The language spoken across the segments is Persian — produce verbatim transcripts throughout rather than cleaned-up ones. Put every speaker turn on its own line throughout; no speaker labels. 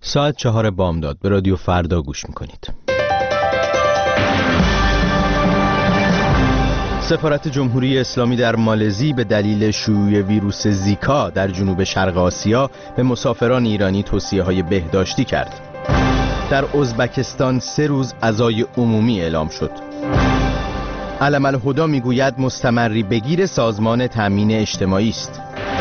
ساعت چهار بامداد به رادیو فردا گوش میکنید. سفارت جمهوری اسلامی در مالزی به دلیل شیوع ویروس زیکا در جنوب شرق آسیا به مسافران ایرانی توصیه‌های بهداشتی کرد. در ازبکستان سه روز عزای عمومی اعلام شد. علم الهدی میگوید مستمری بگیر سازمان تامین اجتماعی است.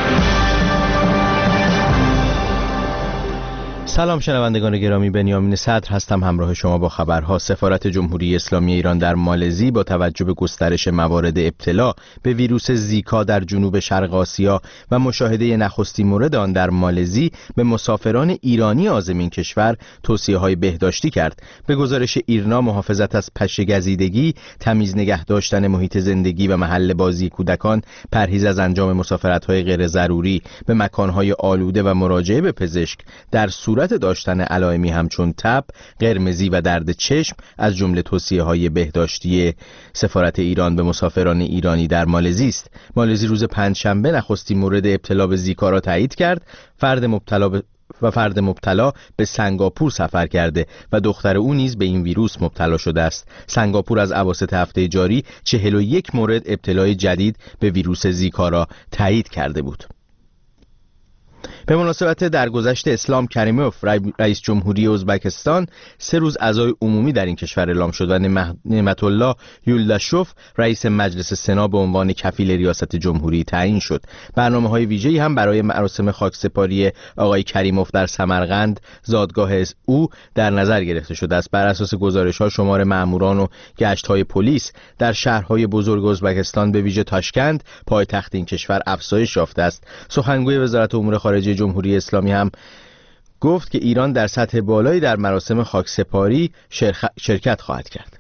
سلام شنوندگان گرامی، بنیامین صدر هستم همراه شما با خبرها. سفارت جمهوری اسلامی ایران در مالزی با توجه به گسترش موارد ابتلا به ویروس زیکا در جنوب شرق آسیا و مشاهده نخستین مورد آن در مالزی به مسافران ایرانی عازم این کشور توصیه‌های بهداشتی کرد. به گزارش ایرنا، محافظت از پشه‌گزیدگی، تمیز نگه داشتن محیط زندگی و محل بازی کودکان، پرهیز از انجام مسافرت‌های غیر ضروری به مکان‌های آلوده و مراجعه به پزشک در صورت داشتن علائمی همچون تب، قرمزی و درد چشم از جمله توصیه‌های بهداشتی سفارت ایران به مسافران ایرانی در مالزی است. مالزی روز پنجشنبه نخستین مورد ابتلا به زیکا را تایید کرد. فرد مبتلا به و فرد مبتلا به سنگاپور سفر کرده و دختر او نیز به این ویروس مبتلا شده است. سنگاپور از اواسط هفته جاری چهل و یک مورد ابتلای جدید به ویروس زیکا را تایید کرده بود. به مناسبت درگذشت اسلام کریموف، رئیس جمهوری ازبکستان، سه روز عزای عمومی در این کشور اعلام شد و نعمت الله یولداشوف رئیس مجلس سنا به عنوان کفیل ریاست جمهوری تعیین شد. برنامه‌های ویژه‌ای هم برای مراسم خاکسپاری آقای کریموف در سمرقند، زادگاه او، در نظر گرفته شده است. بر اساس گزارش‌ها، شمار ماموران و گشت‌های پلیس در شهرهای بزرگ ازبکستان به ویژه تاشکند، پایتخت این کشور، افزایش یافته است. سخنگوی وزارت امور خارجه جمهوری اسلامی هم گفت که ایران در سطح بالایی در مراسم خاکسپاری شرکت خواهد کرد.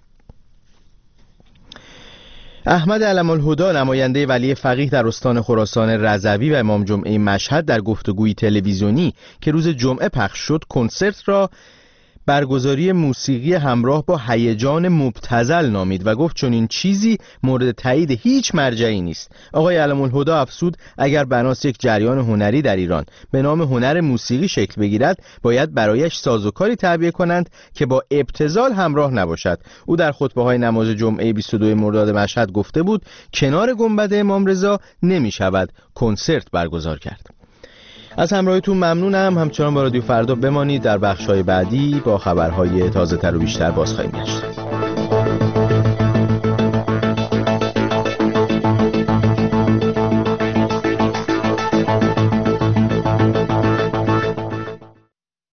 احمد علم الهدی، نماینده ولی فقیه در استان خراسان رضوی و امام جمعه مشهد، در گفتگوی تلویزیونی که روز جمعه پخش شد، کنسرت را برگزاری موسیقی همراه با هیجان مبتذل نامید و گفت چنین چیزی مورد تایید هیچ مرجعی نیست. آقای علم الهدی افزود اگر بناس یک جریان هنری در ایران به نام هنر موسیقی شکل بگیرد، باید برایش سازوکاری تعبیه کنند که با ابتذال همراه نباشد. او در خطبه‌های نماز جمعه بیست و دوم مرداد مشهد گفته بود کنار گنبد امام رضا نمی شود کنسرت برگزار کرد. از همراهیتون ممنونم. همچنان با رادیو فردا بمانید. در بخش‌های بعدی با خبرهای تازه‌تر و بیشتر باز خواهیم گشت.